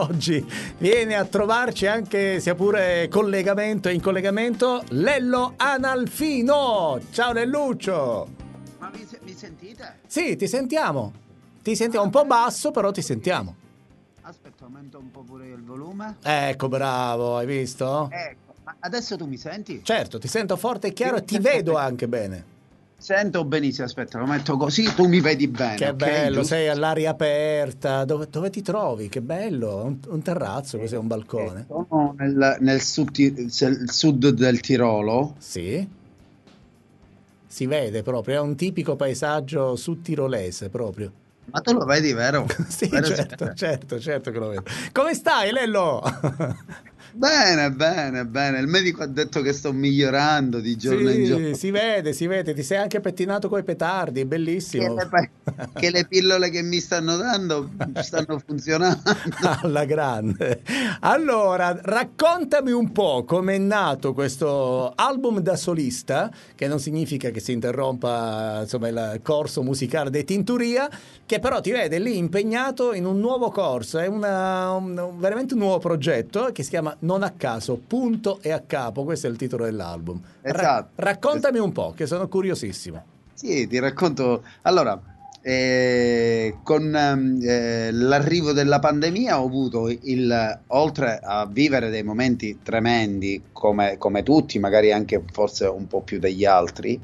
oggi viene a trovarci, anche sia pure collegamento e in collegamento, Lello Analfino. Ciao Lelluccio. Ma mi sentite? Sì, ti sentiamo. Ti sentiamo un po' basso, però ti sentiamo. Aspetta, aumento un po' pure il volume. Ecco, bravo, hai visto? Ecco, ma adesso tu mi senti? Certo, ti sento forte e chiaro e ti vedo anche bene. Sento benissimo, aspetta, lo metto così, tu mi vedi bene. Che ok? bello, Giusto? sei all'aria aperta. Dove ti trovi? Che bello, un terrazzo, così, un balcone. Sono nel sud del Tirolo. Sì, si vede proprio, è un tipico paesaggio sudtirolese proprio. Ma tu lo vedi, vero? Sì, Vero, certo che lo vedo. Come stai, Lello? Bene, bene, bene. Il medico ha detto che sto migliorando di giorno in Sì, giorno. si vede, ti sei anche pettinato coi petardi, Che bellissimo. che le pillole che mi stanno dando stanno funzionando. Alla grande. Allora, raccontami un po' com'è nato questo album da solista, che non significa che si interrompa, insomma, il corso musicale dei Tinturia, che però ti vede lì impegnato in un nuovo corso, è veramente un nuovo progetto che si chiama Non a caso, punto e a capo, questo è il titolo dell'album. Esatto. Raccontami un po', che sono curiosissimo. Sì, ti racconto. Allora, con l'arrivo della pandemia ho avuto oltre a vivere dei momenti tremendi, come tutti, magari anche forse un po' più degli altri,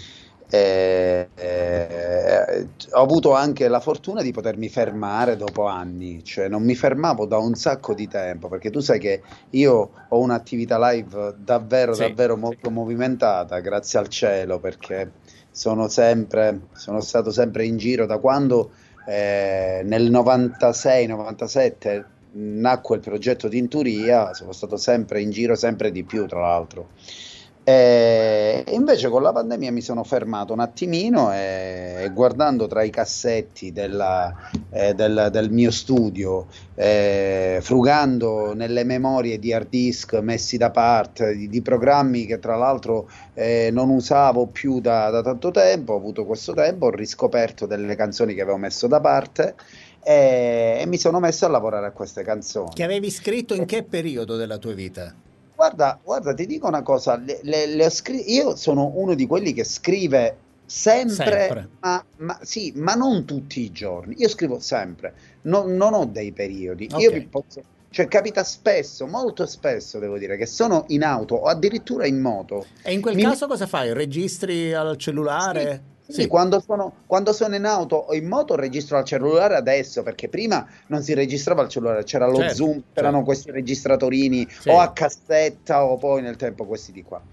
ho avuto anche la fortuna di potermi fermare dopo anni, cioè non mi fermavo da un sacco di tempo, perché tu sai che io ho un'attività live davvero, Sì, davvero molto movimentata, grazie al cielo, perché sono stato sempre in giro da quando nel 96-97 nacque il progetto di Inturia, sono stato sempre in giro, sempre di più tra l'altro. Invece con la pandemia mi sono fermato un attimino e guardando tra i cassetti del mio studio, frugando nelle memorie di hard disk messi da parte, di programmi che tra l'altro non usavo più da tanto tempo, ho avuto questo tempo, ho riscoperto delle canzoni che avevo messo da parte e mi sono messo a lavorare a queste canzoni. che avevi scritto in che periodo della tua vita? Guarda, ti dico una cosa, io sono uno di quelli che scrive sempre, Sempre. sì, ma non tutti i giorni, io scrivo sempre, non ho dei periodi, Ok. cioè capita spesso, molto spesso devo dire, che sono in auto o addirittura in moto. E in quel Mi caso cosa fai? Registri al Sì, cellulare? sì, Sì, quando sono in auto o in moto registro al cellulare adesso, perché prima non si registrava al cellulare, c'era lo certo, zoom, c'erano certo. questi registratorini o Sì. a cassetta o poi nel tempo questi di qua.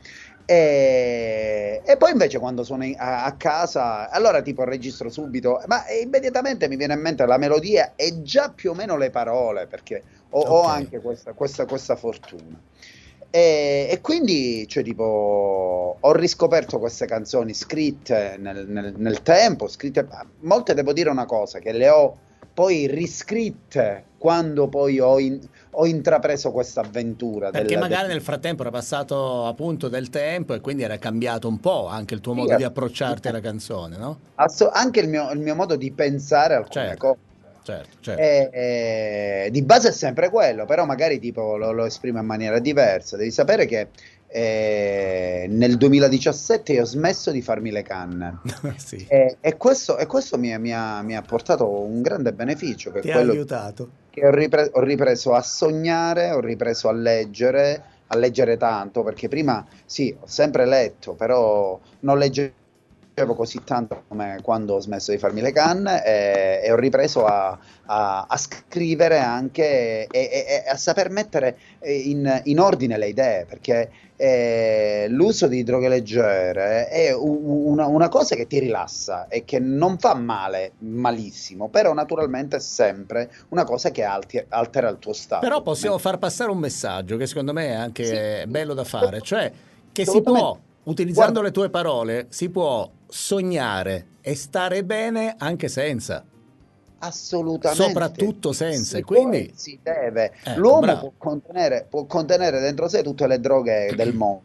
E poi invece quando sono a casa, allora tipo registro subito, ma immediatamente mi viene in mente la melodia e già più o meno le parole, perché ho Ok. anche questa fortuna. E quindi, cioè, tipo, ho riscoperto queste canzoni scritte nel tempo, scritte, molte devo dire una cosa, che le ho poi riscritte quando poi ho intrapreso questa avventura Perché magari nel frattempo era passato appunto del tempo e quindi era cambiato un po' anche il tuo sì, modo di approcciarti alla canzone, no? anche il mio modo di pensare alcune Certo, cose. certo. Di base è sempre quello, però magari tipo lo esprimo in maniera diversa. Devi sapere che nel 2017 io ho smesso di farmi le canne Sì, e questo mi ha portato un grande beneficio, che è ti ha quello aiutato. che ho ripreso a sognare, ho ripreso a leggere tanto, perché prima sì, ho sempre letto, però non leggevo così tanto come quando ho smesso di farmi le canne e ho ripreso a scrivere anche e a saper mettere in ordine le idee, perché l'uso di droghe leggere è una cosa che ti rilassa e che non fa male, malissimo, però naturalmente è sempre una cosa che altera il tuo Però stato. possiamo far passare un messaggio che secondo me è Sì, anche bello da fare, cioè che si secondo me, può, utilizzando guarda, le tue parole, si può sognare e stare bene anche senza, assolutamente soprattutto senza, e si può e quindi, si deve. ecco, L'uomo bravo. può contenere dentro sé tutte le droghe del mondo,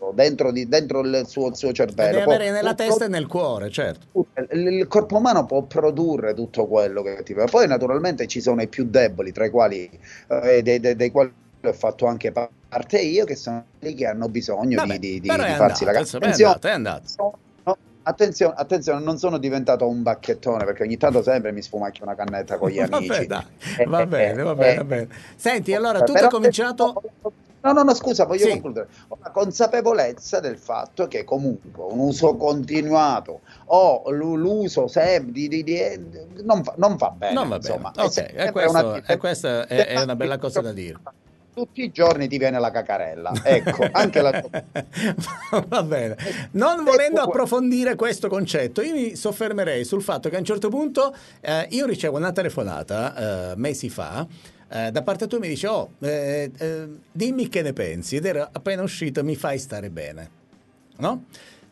dentro il suo cervello. Deve avere nella testa e nel cuore, certo. Il corpo umano può produrre tutto quello che ti va. Poi naturalmente ci sono i più deboli, tra i quali dei quali ho fatto anche parte io, che sono quelli che hanno bisogno Vabbè, di però è farsi la andato, canzone. è andato. Attenzione, non sono diventato un bacchettone, perché ogni tanto sempre mi sfumacchio una cannetta con gli amici. Vabbè, dai. Va bene. Senti, allora tu Però hai cominciato... No, scusa, voglio Sì. concludere. Ho la consapevolezza del fatto che comunque un uso continuato o l'uso non va bene, Non va insomma. bene. Ok, e questa è una bella cosa da dire. Tutti i giorni ti viene la cacarella, ecco, anche la... Va bene. Non volendo approfondire questo concetto, io mi soffermerei sul fatto che a un certo punto io ricevo una telefonata mesi fa da parte tua, mi dice dimmi che ne pensi, ed era appena uscito Mi fai stare bene, no?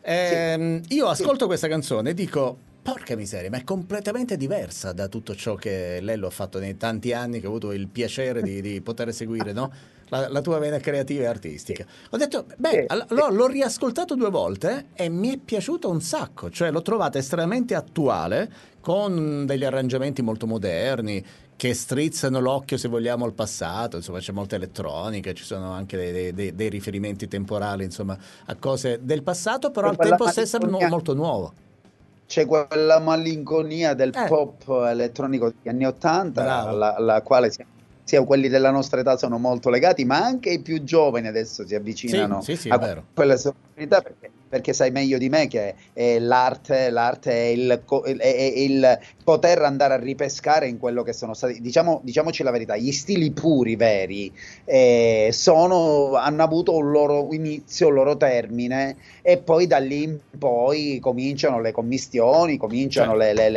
Io ascolto questa canzone e dico porca miseria, ma è completamente diversa da tutto ciò che Lello ha fatto nei tanti anni che ho avuto il piacere di poter seguire, no? La tua vena creativa e artistica. Ho detto, allora l'ho riascoltato 2 volte e mi è piaciuto un sacco, cioè l'ho trovata estremamente attuale, con degli arrangiamenti molto moderni, che strizzano l'occhio, se vogliamo, al passato. Insomma, c'è molta elettronica, ci sono anche dei riferimenti temporali, insomma, a cose del passato, però al tempo stesso è molto nuovo. C'è quella malinconia del pop elettronico degli anni '80, alla quale sia quelli della nostra età sono molto legati, ma anche i più giovani adesso si avvicinano a quelle sonorità, perché sai meglio di me che l'arte è il poter andare a ripescare in quello che sono stati, diciamoci la verità, gli stili puri, veri, hanno avuto un loro inizio, un loro termine, e poi da lì in poi cominciano le commistioni, cominciano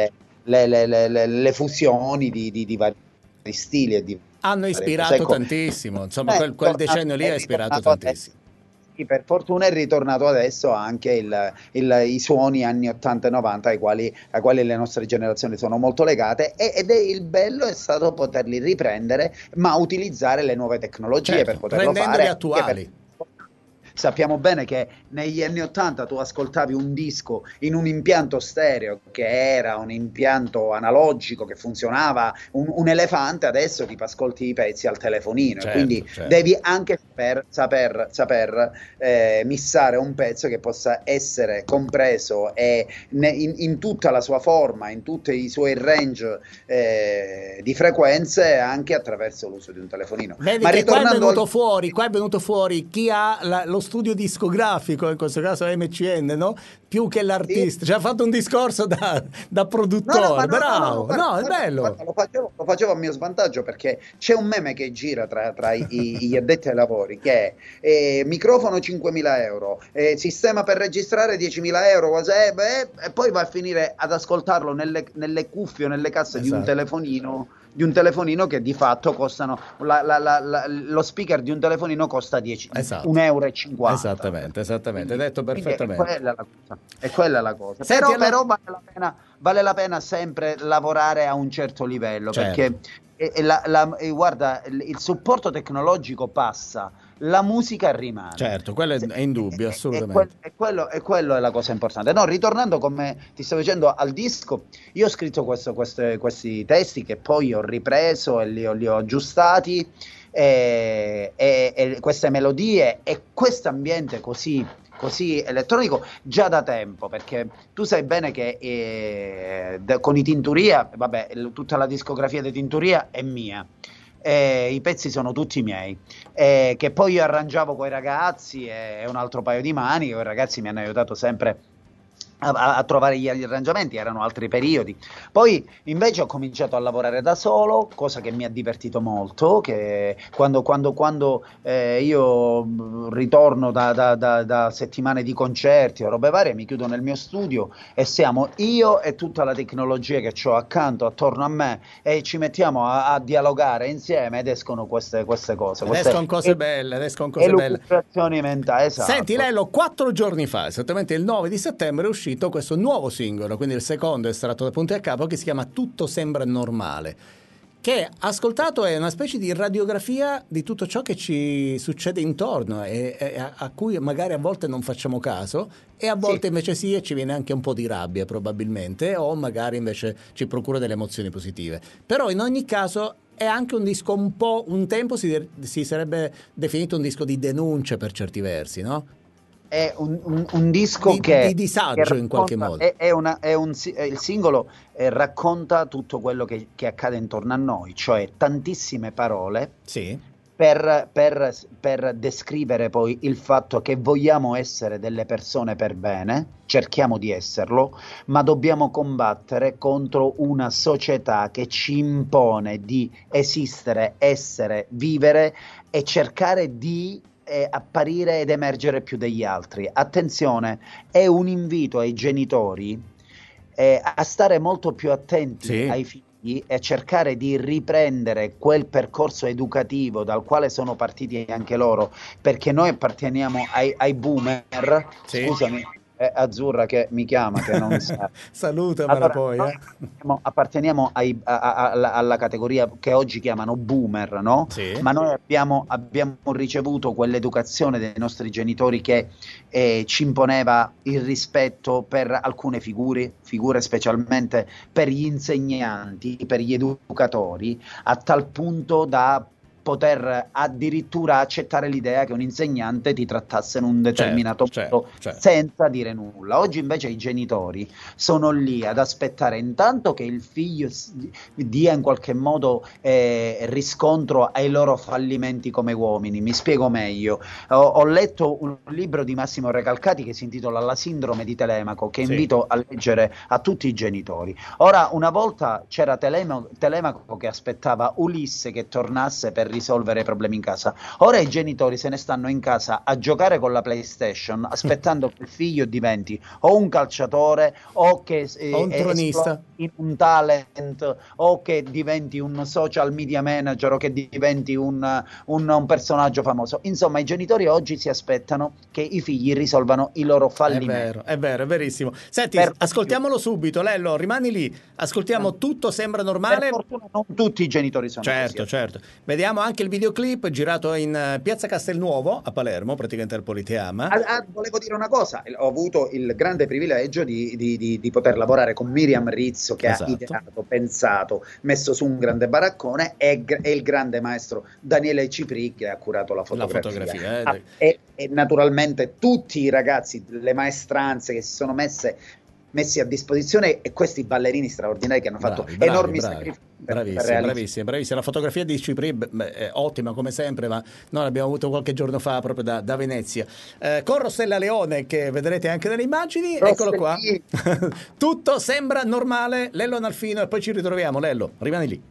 le fusioni di vari stili e di hanno ispirato tantissimo, insomma quel decennio lì ha ispirato tantissimo. Per fortuna è ritornato adesso anche i suoni anni 80 e 90 ai quali le nostre generazioni sono molto legate, ed il bello è stato poterli riprendere, ma utilizzare le nuove tecnologie per poterlo fare, attuali. Sappiamo bene che negli anni '80 tu ascoltavi un disco in un impianto stereo che era un impianto analogico che funzionava, un elefante. Adesso ti ascolti i pezzi al telefonino, quindi devi anche saper missare un pezzo che possa essere compreso in tutta la sua forma, in tutti i suoi range di frequenze, anche attraverso l'uso di un telefonino. Vedi che qua è venuto fuori chi ha lo studio discografico, in questo caso MCN, no? Più che l'artista, cioè ha fatto un discorso da produttore. Bravo, è bello. Lo facevo a mio svantaggio, perché c'è un meme che gira tra gli addetti ai lavori che è microfono 5.000 euro, sistema per registrare 10.000 euro, e poi va a finire ad ascoltarlo nelle cuffie o nelle casse di un telefonino che di fatto costano, lo speaker di un telefonino costa 1,50 euro. Esattamente, hai detto perfettamente. È quella la cosa. Senti, però vale la pena sempre lavorare a un certo livello, perché guarda, il supporto tecnologico passa, la musica rimane. Certo, quello è indubbio, assolutamente. E quello è la cosa importante. No, ritornando, come ti stavo dicendo, al disco, io ho scritto questi testi che poi ho ripreso e li ho aggiustati, e queste melodie e questo ambiente così elettronico già da tempo, perché tu sai bene che con i Tinturia, tutta la discografia di Tinturia è mia. I pezzi sono tutti miei, che poi io arrangiavo coi ragazzi, e un altro paio di mani, che i ragazzi mi hanno aiutato sempre a trovare gli arrangiamenti, erano altri periodi. Poi invece ho cominciato a lavorare da solo, cosa che mi ha divertito molto, che quando io ritorno da settimane di concerti o robe varie, mi chiudo nel mio studio e siamo io e tutta la tecnologia che ho accanto, attorno a me, e ci mettiamo a dialogare insieme, ed escono queste cose. Escono cose belle. Elucubrazioni mentali, esatto. Senti Lello, 4 giorni fa, esattamente il 9 di settembre, è uscito questo nuovo singolo, quindi il secondo estratto da punto e a capo, che si chiama Tutto sembra normale, che ascoltato è una specie di radiografia di tutto ciò che ci succede intorno e a cui magari a volte non facciamo caso e a volte invece sì, e ci viene anche un po' di rabbia probabilmente, o magari invece ci procura delle emozioni positive. Però in ogni caso è anche un disco un tempo si sarebbe definito un disco di denuncia per certi versi, no? È un disco di disagio, che racconta, in qualche modo. Il singolo racconta tutto quello che accade intorno a noi, cioè tantissime parole per descrivere poi il fatto che vogliamo essere delle persone per bene, cerchiamo di esserlo, ma dobbiamo combattere contro una società che ci impone di esistere, essere, vivere e cercare di apparire ed emergere più degli altri. Attenzione, è un invito ai genitori a stare molto più attenti ai figli e a cercare di riprendere quel percorso educativo dal quale sono partiti anche loro, perché noi apparteniamo ai boomer. Scusami, Azzurra che mi chiama, che non sa. Salutamela poi. Apparteniamo alla categoria che oggi chiamano boomer, no? Ma noi abbiamo ricevuto quell'educazione dei nostri genitori che ci imponeva il rispetto per alcune figure specialmente per gli insegnanti, per gli educatori, a tal punto da poter addirittura accettare l'idea che un insegnante ti trattasse in un determinato modo senza dire nulla. Oggi invece i genitori sono lì ad aspettare intanto che il figlio dia in qualche modo riscontro ai loro fallimenti come uomini. Mi spiego meglio. Ho letto un libro di Massimo Recalcati che si intitola La sindrome di Telemaco, che invito a leggere a tutti i genitori. Ora, una volta c'era Telemaco che aspettava Ulisse che tornasse per risolvere i problemi in casa. Ora i genitori se ne stanno in casa a giocare con la PlayStation aspettando che il figlio diventi o un calciatore o che un tronista, in un talent, o che diventi un social media manager, o che diventi un personaggio famoso. Insomma, i genitori oggi si aspettano che i figli risolvano i loro fallimenti. È vero, è verissimo. Senti, ascoltiamolo subito, Lello, rimani lì. Ascoltiamo Tutto sembra normale. Per fortuna non tutti i genitori sono così. Certo. Vediamo anche il videoclip girato in Piazza Castelnuovo a Palermo, praticamente al Politeama. Volevo dire una cosa, ho avuto il grande privilegio di poter lavorare con Miriam Rizzo, che ha ideato, pensato, messo su un grande baraccone, e il grande maestro Daniele Cipri, che ha curato la fotografia. E naturalmente tutti i ragazzi, le maestranze che si sono messi a disposizione, e questi ballerini straordinari che hanno fatto enormi sacrifici. Bravissimi. La fotografia di Cipri è ottima come sempre, ma noi l'abbiamo avuto qualche giorno fa proprio da Venezia, con Rossella Leone, che vedrete anche nelle immagini. Eccolo qua. Tutto sembra normale, Lello Analfino, e poi ci ritroviamo. Lello, rimani lì.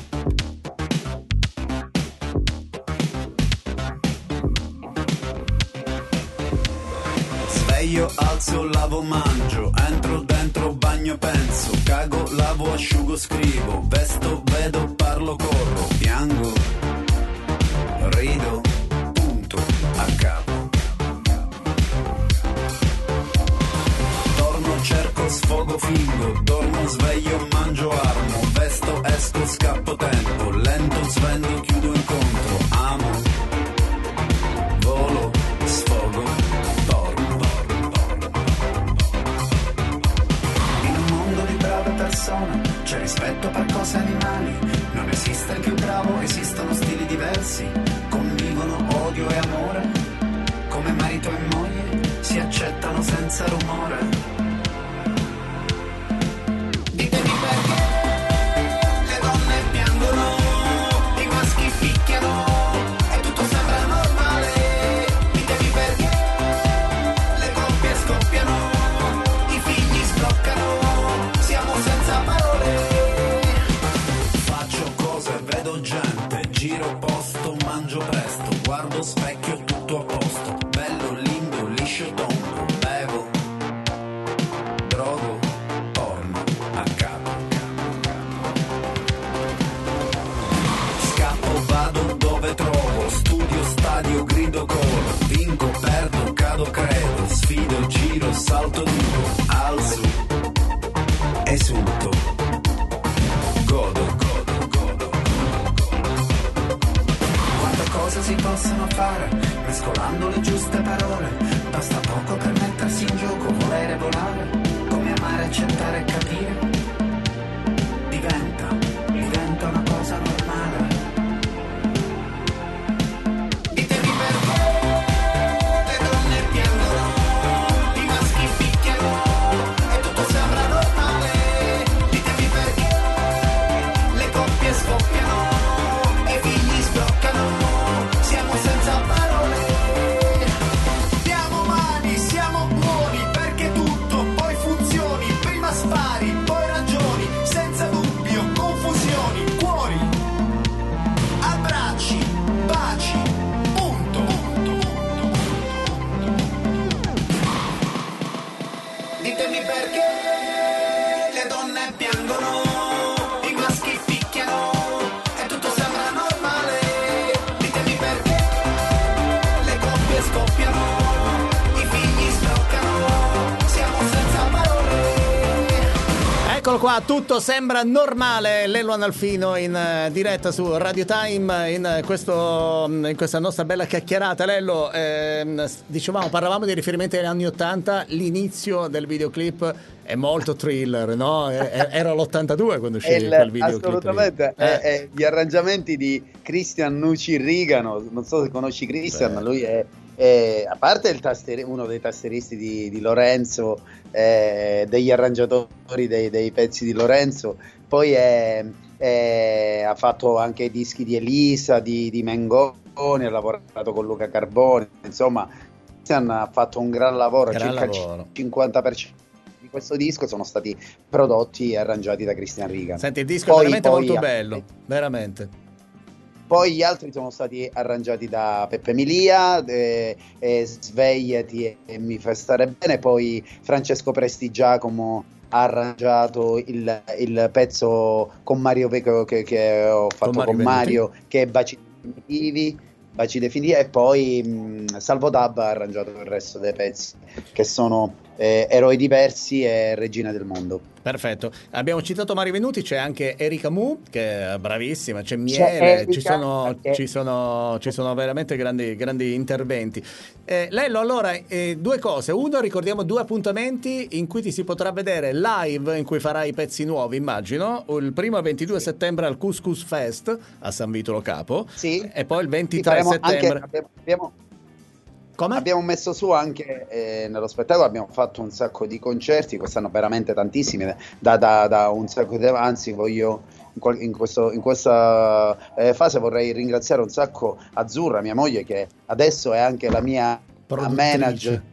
Io alzo, lavo, mangio, entro dentro, bagno, penso, cago, lavo, asciugo, scrivo, vesto, vedo, parlo, corro, piango, rido, punto, a capo. Torno, cerco, sfogo, fingo, dormo, sveglio, mangio, armo, vesto, esco, scappo, tempo, lento, svendo, chiudo, incontro, amo, volo, sfogo. C'è rispetto per cose animali, non esiste il più bravo, esistono stili diversi, convivono odio e amore, come marito e moglie, si accettano senza rumore. Ditemi perché le donne piangono, i maschi picchiano, e tutto sembra normale. Ditemi perché le coppie scoppiano, i figli sbloccano. Giro posto, mangio presto, guardo specchio, tutto a posto, bello, lindo, liscio, tondo, bevo, drogo, porno, a capo. Scappo, vado dove trovo, studio, stadio, grido, corro, vinco, perdo, cado, credo, sfido, giro, salto duro, alzo, esulto, godo. si possono fare, mescolando le giuste parole. Basta poco per mettersi in gioco, volere volare, come amare, accettare e capire. Diventa una cosa normale. Ditemi perché le donne piangono, i maschi picchiano e tutto sembra normale. Ditemi perché le coppie scoppiano, i figli sbloccano, siamo senza parole. Diamo mani, siamo buoni, perché tutto poi funzioni. Prima spari, poi ragioni, senza dubbio, confusioni. Cuori, abbracci, baci, punto. Ditemi perché le donne piangono, i maschi picchiano e tutto sembra normale. Ditemi perché le coppie scoppiano, i figli sbloccano, siamo senza parole. Eccolo qua, tutto sembra normale. Lello Analfino in diretta su Radio Time in questa nostra bella chiacchierata. Lello, parlavamo di riferimenti agli anni 80, l'inizio del videoclip è molto thriller, no? Era l'82 quando uscì quel videoclip. Assolutamente, gli arrangiamenti di Christian Nucci Rigano, non so se conosci Christian, lui è a parte uno dei tasteristi di Lorenzo, degli arrangiatori dei pezzi di Lorenzo, poi ha fatto anche i dischi di Elisa, di Mengoni, ha lavorato con Luca Carboni, insomma ha fatto un gran lavoro. Circa il 50% di questo disco sono stati prodotti e arrangiati da Christian Rigano. Senti, il disco è veramente molto bello, veramente. Poi gli altri sono stati arrangiati da Peppe Milia, Svegliati e Mi fai stare bene. Poi Francesco Prestigiacomo ha arrangiato il pezzo con Mario Vecchio che ho fatto con Mario, che è Baci Definitivi, e poi Salvo Dab ha arrangiato il resto dei pezzi, che sono Eroi diversi e Regina del mondo. Perfetto, abbiamo citato Mario Venuti, c'è anche Erika Mu che è bravissima, c'è Miele, ci sono veramente grandi interventi. Lello, allora due cose: uno, ricordiamo due appuntamenti in cui ti si potrà vedere live, in cui farai i pezzi nuovi, immagino. Il primo è il 22 settembre al Couscous Fest a San Vitolo Capo, sì, e poi il 23 settembre abbiamo messo su anche nello spettacolo, abbiamo fatto un sacco di concerti, quest'anno veramente tantissimi, da un sacco di, anzi voglio in questa fase vorrei ringraziare un sacco Azzurra, mia moglie, che adesso è anche la mia manager,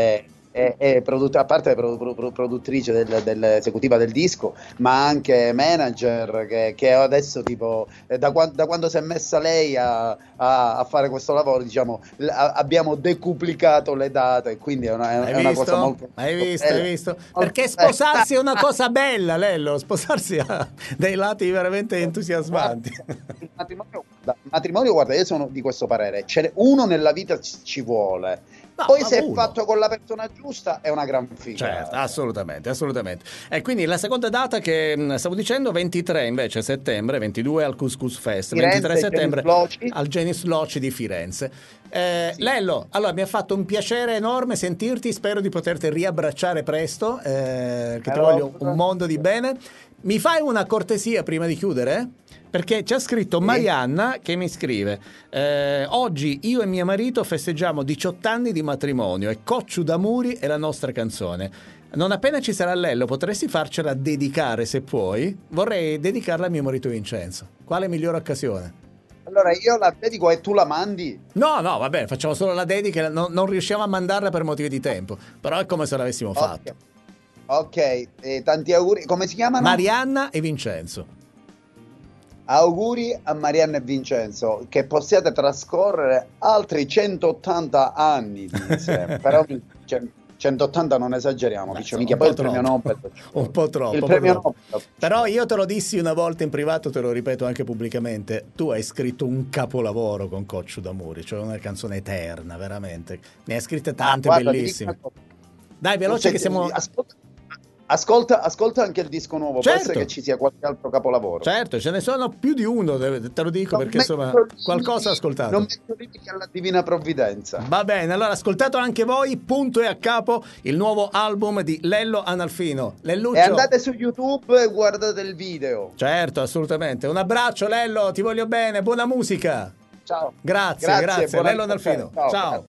a parte produttrice dell'esecutiva del disco, ma anche manager, che adesso tipo da quando si è messa lei a fare questo lavoro, diciamo, abbiamo decuplicato le date, quindi è una cosa molto hai visto? Perché sposarsi è una cosa bella, Lello, sposarsi ha dei lati veramente entusiasmanti. Il matrimonio, guarda, io sono di questo parere, uno nella vita ci vuole. Poi se è fatto con la persona giusta è una gran figata. Certo, assolutamente. E quindi la seconda data che stavo dicendo, 23 invece settembre, 22 al Couscous Fest, Firenze, 23 settembre al Genis Loci di Firenze. Sì. Lello, allora mi ha fatto un piacere enorme sentirti, spero di poterti riabbracciare presto, che ti voglio un mondo di bene. Mi fai una cortesia prima di chiudere? Perché ci ha scritto Marianna che mi scrive: oggi io e mio marito festeggiamo 18 anni di matrimonio e Cocciu d'Amuri è la nostra canzone. Non appena ci sarà Lello, potresti farcela dedicare se puoi? Vorrei dedicarla a mio marito Vincenzo. Quale migliore occasione? Allora io la dedico e tu la mandi? No, va bene, facciamo solo la dedica, non riusciamo a mandarla per motivi di tempo, però è come se l'avessimo fatto. Ok, tanti auguri. Come si chiamano? Marianna e Vincenzo. Auguri a Marianna e Vincenzo, che possiate trascorrere altri 180 anni insieme. Però 180 non esageriamo, mica poi il premio Nobel. Un po' troppo. Il premio Nobel. Però io te lo dissi una volta in privato, te lo ripeto anche pubblicamente: tu hai scritto un capolavoro con Cocciu d'Amuri, cioè una canzone eterna, veramente. Ne hai scritte tante bellissime. Dai, veloce che siamo... Ascolta anche il disco nuovo, può Certo. essere che ci sia qualche altro capolavoro. Certo, ce ne sono più di uno, te lo dico Non perché metto insomma limiti- qualcosa ho ascoltato. Non metto limiti alla divina provvidenza. Va bene, allora ascoltato anche voi, punto e a capo, il nuovo album di Lello Analfino. Lelluccio. E andate su YouTube e guardate il video. Certo, assolutamente. Un abbraccio Lello, ti voglio bene, buona musica. Ciao. Grazie, buona Lello notte. Analfino. Ciao.